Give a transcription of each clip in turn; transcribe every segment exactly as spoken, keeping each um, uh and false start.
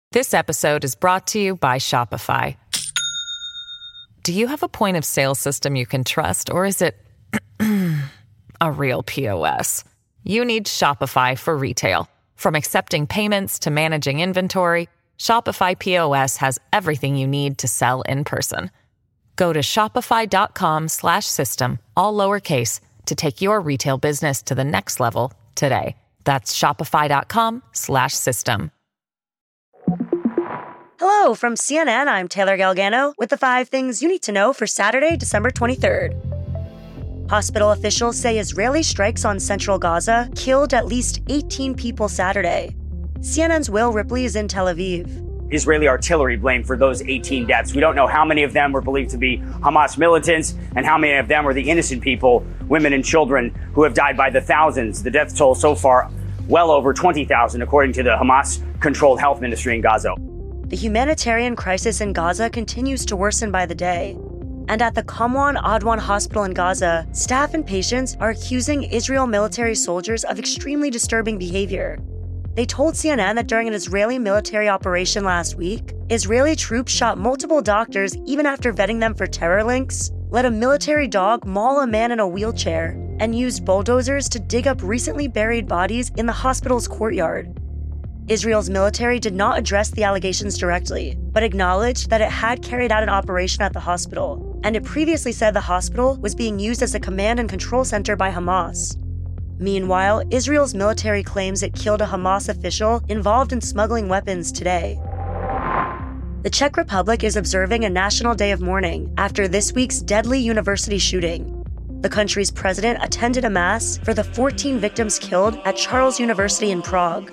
This episode is brought to you by Shopify. Do you have a point of sale system you can trust, or is it a real P O S? You need Shopify for retail. From accepting payments to managing inventory, Shopify P O S has everything you need to sell in person. Go to shopify.com slash system, all lowercase, to take your retail business to the next level today. That's shopify.com slash system. Hello, from C N N, I'm Taylor Galgano with the five things you need to know for Saturday, December twenty-third. Hospital officials say Israeli strikes on central Gaza killed at least eighteen people Saturday. C N N's Will Ripley is in Tel Aviv. Israeli artillery blamed for those eighteen deaths. We don't know how many of them were believed to be Hamas militants and how many of them were the innocent people, women and children, who have died by the thousands. The death toll so far, well over twenty thousand, according to the Hamas-controlled health ministry in Gaza. The humanitarian crisis in Gaza continues to worsen by the day. And at the Kamwan Adwan Hospital in Gaza, staff and patients are accusing Israel military soldiers of extremely disturbing behavior. They told C N N that during an Israeli military operation last week, Israeli troops shot multiple doctors even after vetting them for terror links, let a military dog maul a man in a wheelchair, and used bulldozers to dig up recently buried bodies in the hospital's courtyard. Israel's military did not address the allegations directly, but acknowledged that it had carried out an operation at the hospital, and it previously said the hospital was being used as a command and control center by Hamas. Meanwhile, Israel's military claims it killed a Hamas official involved in smuggling weapons today. The Czech Republic is observing a national day of mourning after this week's deadly university shooting. The country's president attended a mass for the fourteen victims killed at Charles University in Prague.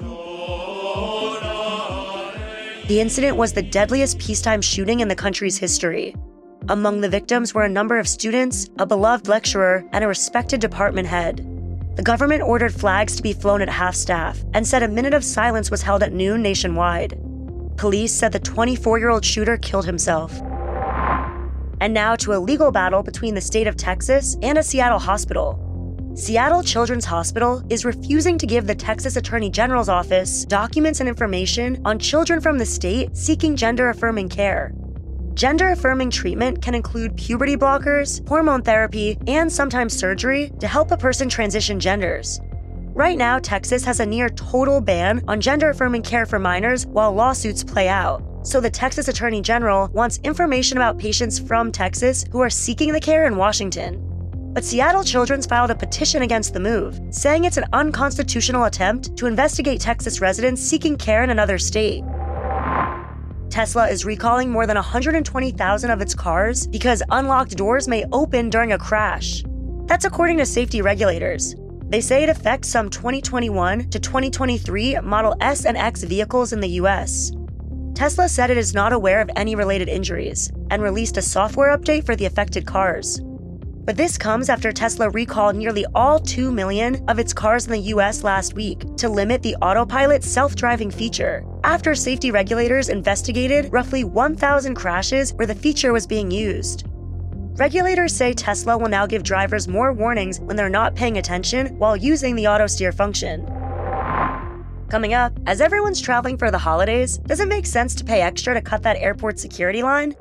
The incident was the deadliest peacetime shooting in the country's history. Among the victims were a number of students, a beloved lecturer, and a respected department head. The government ordered flags to be flown at half-staff and said a minute of silence was held at noon nationwide. Police said the twenty-four-year-old shooter killed himself. And now to a legal battle between the state of Texas and a Seattle hospital. Seattle Children's Hospital is refusing to give the Texas Attorney General's office documents and information on children from the state seeking gender-affirming care. Gender-affirming treatment can include puberty blockers, hormone therapy, and sometimes surgery to help a person transition genders. Right now, Texas has a near total ban on gender-affirming care for minors while lawsuits play out. So the Texas Attorney General wants information about patients from Texas who are seeking the care in Washington. But Seattle Children's filed a petition against the move, saying it's an unconstitutional attempt to investigate Texas residents seeking care in another state. Tesla is recalling more than one hundred twenty thousand of its cars because unlocked doors may open during a crash. That's according to safety regulators. They say it affects some twenty twenty-one to twenty twenty-three Model S and X vehicles in the U S. Tesla said it is not aware of any related injuries and released a software update for the affected cars. But this comes after Tesla recalled nearly all two million of its cars in the U S last week to limit the autopilot self-driving feature, after safety regulators investigated roughly one thousand crashes where the feature was being used. Regulators say Tesla will now give drivers more warnings when they're not paying attention while using the auto steer function. Coming up, as everyone's traveling for the holidays, does it make sense to pay extra to cut that airport security line?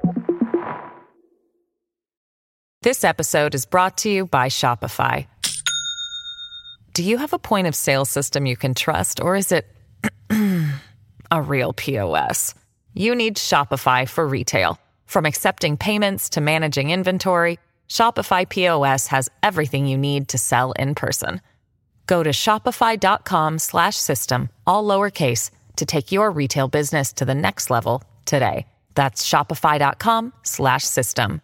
This episode is brought to you by Shopify. Do you have a point of sale system you can trust, or is it a real P O S? You need Shopify for retail. From accepting payments to managing inventory, Shopify P O S has everything you need to sell in person. Go to shopify.com slash system, all lowercase, to take your retail business to the next level today. That's shopify.com slash system.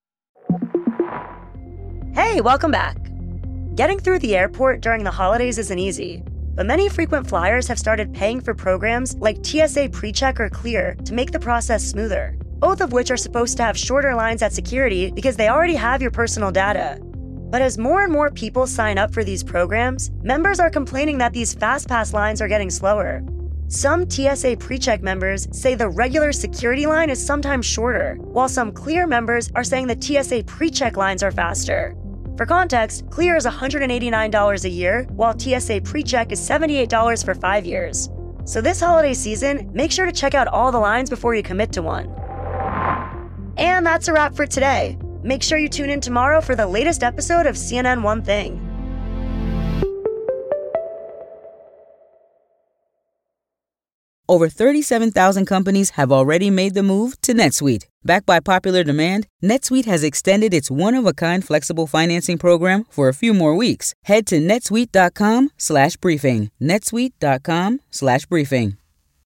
Hey, welcome back. Getting through the airport during the holidays isn't easy, but many frequent flyers have started paying for programs like T S A PreCheck or Clear to make the process smoother, both of which are supposed to have shorter lines at security because they already have your personal data. But as more and more people sign up for these programs, members are complaining that these FastPass lines are getting slower. Some T S A PreCheck members say the regular security line is sometimes shorter, while some Clear members are saying the T S A PreCheck lines are faster. For context, Clear is one hundred eighty-nine dollars a year, while T S A PreCheck is seventy-eight dollars for five years. So this holiday season, make sure to check out all the lines before you commit to one. And that's a wrap for today. Make sure you tune in tomorrow for the latest episode of C N N One Thing. Over thirty-seven thousand companies have already made the move to NetSuite. Backed by popular demand, NetSuite has extended its one-of-a-kind flexible financing program for a few more weeks. Head to netsuite.com slash briefing. netsuite.com slash briefing.